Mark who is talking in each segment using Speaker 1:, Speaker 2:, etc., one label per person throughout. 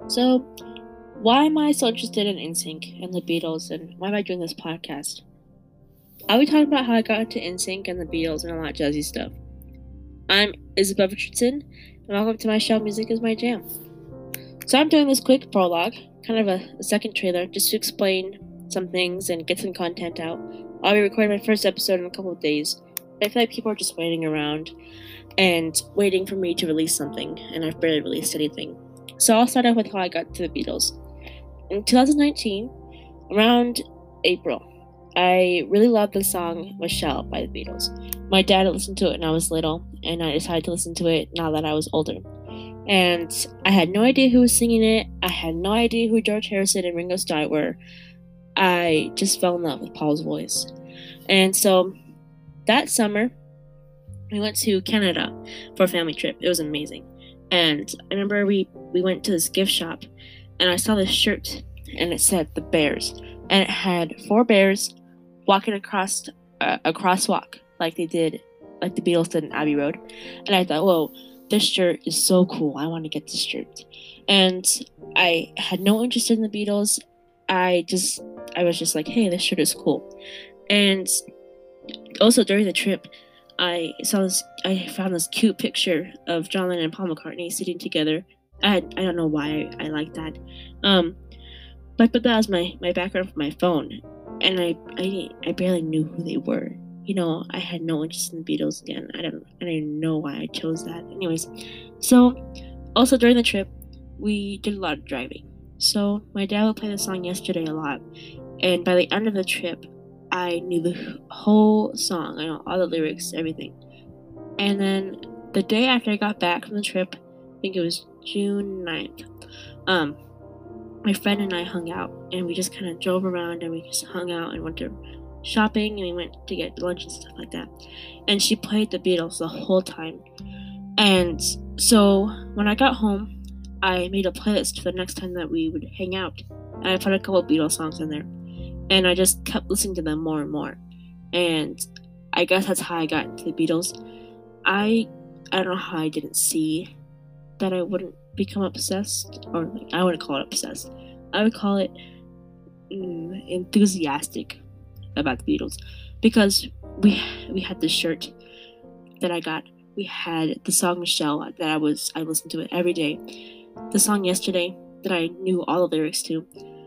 Speaker 1: So, why am I so interested in NSYNC and the Beatles, and why am I doing this podcast? I'll be talking about how I got into NSYNC and the Beatles and a lot of jazzy stuff. I'm Isabel Richardson, and welcome to my show, Music is My Jam. So I'm doing this quick prologue, kind of a second trailer, just to explain some things and get some content out. I'll be recording my first episode in a couple of days, but I feel like people are just waiting around and waiting for me to release something, and I've barely released anything. So I'll start off with how I got to the Beatles. In 2019, around April, I really loved the song Michelle by the Beatles. My dad had listened to it when I was little, and I decided to listen to it now that I was older. And I had no idea who was singing it. I had no idea who George Harrison and Ringo Starr were. I just fell in love with Paul's voice. And so that summer, we went to Canada for a family trip. It was amazing. And I remember we went to this gift shop, and I saw this shirt, and it said the Bears, and it had 4 bears walking across a crosswalk like the Beatles did in Abbey Road. And I thought, whoa, this shirt is so cool. I want to get this shirt. And I had no interest in the Beatles. I was just like, hey, this shirt is cool. And also during the trip, I found this cute picture of John Lennon and Paul McCartney sitting together. I don't know why I like that. But that was my background for my phone, and I barely knew who they were. You know, I had no interest in the Beatles again. I don't know why I chose that. Anyways, so also during the trip, we did a lot of driving. So my dad would play the song Yesterday a lot, and by the end of the trip, I knew the whole song. I know all the lyrics, everything. And then the day after I got back from the trip, I think it was June 9th, my friend and I hung out, and we just kind of drove around, and we just hung out and went to shopping, and we went to get lunch and stuff like that. And she played the Beatles the whole time. And so when I got home, I made a playlist for the next time that we would hang out, and I put a couple Beatles songs in there. And I just kept listening to them more and more. And I guess that's how I got into the Beatles. I don't know how I didn't see that I wouldn't become obsessed, or I wouldn't call it obsessed. I would call it enthusiastic about the Beatles, because we had this shirt that I got. We had the song Michelle that I listened to it every day. The song Yesterday that I knew all the lyrics to.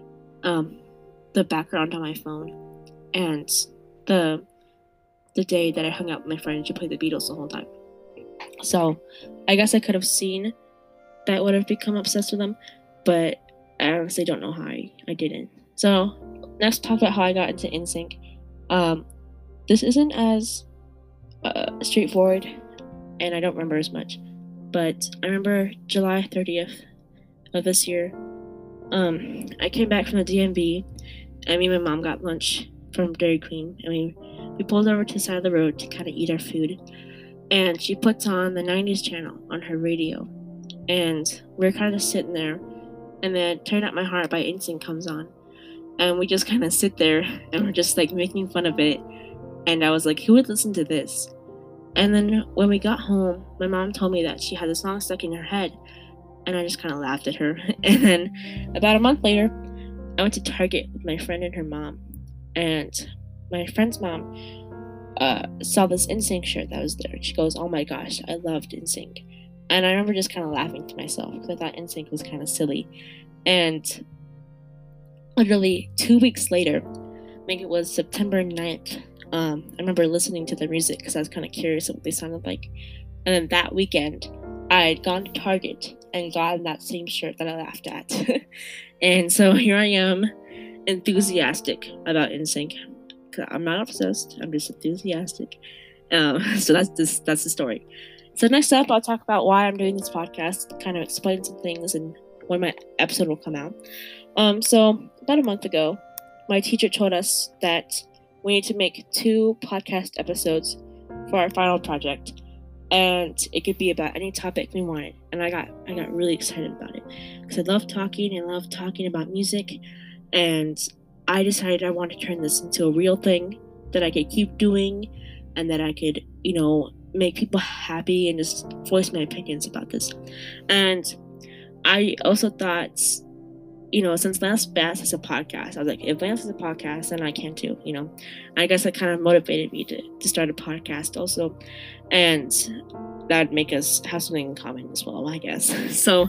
Speaker 1: The background on my phone, and the day that I hung out with my friend and she played the Beatles the whole time. So I guess I could have seen that I would have become obsessed with them, but I honestly don't know how I didn't. So let's talk about how I got into NSYNC. This isn't as straightforward, and I don't remember as much, but I remember July 30th of this year. I came back from the DMV, and me and my mom got lunch from Dairy Queen, and we pulled over to the side of the road to kind of eat our food, and she puts on the 90s channel on her radio, and we're kind of sitting there, and then Turn Out My Heart by NSYNC comes on, and we just kind of sit there, and we're just like making fun of it, and I was like, who would listen to this? And then when we got home, my mom told me that she had the song stuck in her head, and I just kind of laughed at her. And then about a month later, I went to Target with my friend and her mom, and my friend's mom saw this NSYNC shirt that was there. She goes, oh my gosh, I loved NSYNC. And I remember just kind of laughing to myself because I thought NSYNC was kind of silly. And literally 2 weeks later, I think it was September 9th, I remember listening to the music because I was kind of curious of what they sounded like. And then that weekend, I had gone to Target and gotten that same shirt that I laughed at. And so here I am, enthusiastic about NSYNC. I'm not obsessed, I'm just enthusiastic. So that's the story. So next up, I'll talk about why I'm doing this podcast, kind of explain some things and when my episode will come out. So about a month ago, my teacher told us that we need to make 2 podcast episodes for our final project. And it could be about any topic we wanted. And I got really excited about it because I love talking about music, and I decided I wanted to turn this into a real thing that I could keep doing, and that I could, make people happy and just voice my opinions about this. And I also thought, since Lance Bass has a podcast, I was like, if Lance has a podcast, then I can too, I guess that kind of motivated me to start a podcast also. And that'd make us have something in common as well, I guess. So,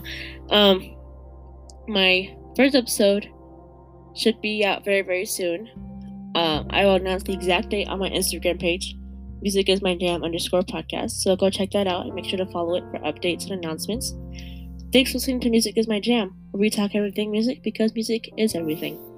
Speaker 1: my first episode should be out very, very soon. I will announce the exact date on my Instagram page, Music is My Jam _podcast. So go check that out and make sure to follow it for updates and announcements. Thanks for listening to Music is My Jam, where we talk everything music because music is everything.